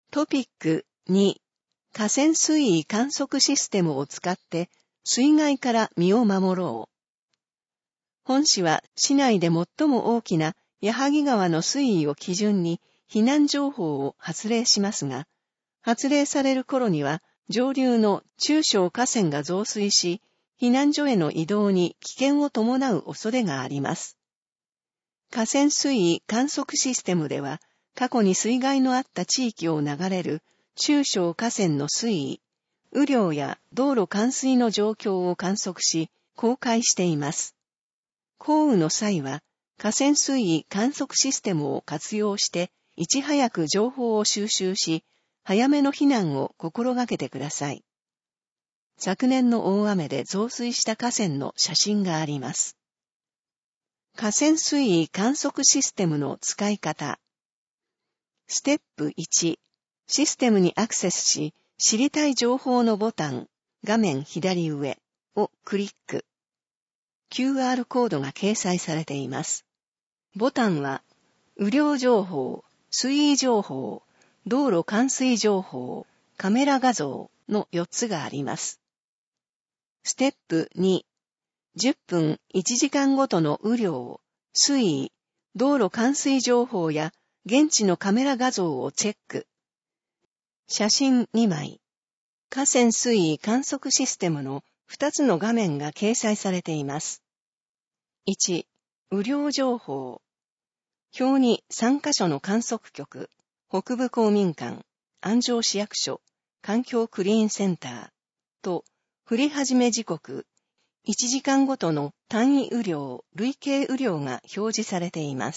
トピック2、河川水位観測システムを使って水害から身を守ろう。本市は市内で最も大きな矢作川の水位を基準に避難情報を発令しますが、発令される頃には上流の中小河川が増水し、避難所への移動に危険を伴う恐れがあります。河川水位観測システムでは、過去に水害のあった地域を流れる中小河川の水位、雨量や道路冠水の状況を観測し、公開しています。降雨の際は、河川水位観測システムを活用して、いち早く情報を収集し、早めの避難を心がけてください。昨年の大雨で増水した河川の写真があります。河川水位観測システムの使い方。ステップ1、システムにアクセスし、知りたい情報のボタン、画面左上をクリック。QR コードが掲載されています。ボタンは、雨量情報、水位情報、道路冠水情報、カメラ画像の4つがあります。ステップ2、10分1時間ごとの雨量、水位、道路冠水情報や現地のカメラ画像をチェック。写真2枚。河川水位観測システムの2つの画面が掲載されています。1、雨量情報。表に3カ所の観測局、北部公民館、安城市役所、環境クリーンセンターと、降り始め時刻、1時間ごとの単位雨量、累計雨量が表示されています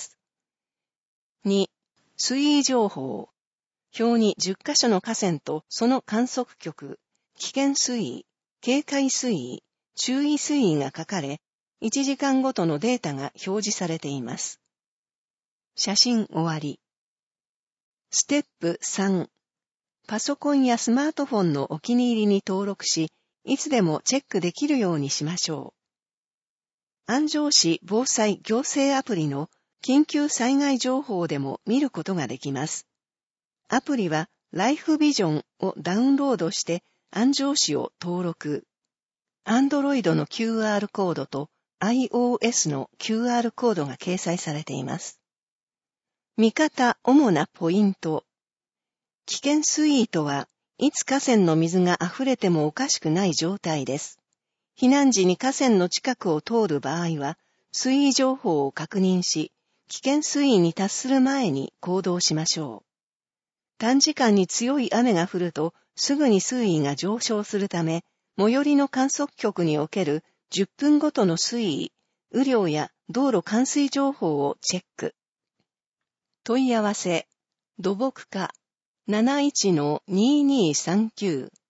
。2、水位情報。表に10カ所の河川とその観測局、危険水位、警戒水位、注意水位が書かれ、1時間ごとのデータが表示されています。写真終わり。ステップ3、パソコンやスマートフォンのお気に入りに登録し、いつでもチェックできるようにしましょう。安城市防災行政アプリの緊急災害情報でも見ることができます。アプリはライフビジョンをダウンロードして安城市を登録。Android の QR コードと iOS の QR コードが掲載されています。見方主なポイント。危険水位とは、いつ河川の水が溢れてもおかしくない状態です。避難時に河川の近くを通る場合は、水位情報を確認し、危険水位に達する前に行動しましょう。短時間に強い雨が降ると、すぐに水位が上昇するため、最寄りの観測局における10分ごとの水位、雨量や道路冠水情報をチェック。問い合わせ、土木課 71-2239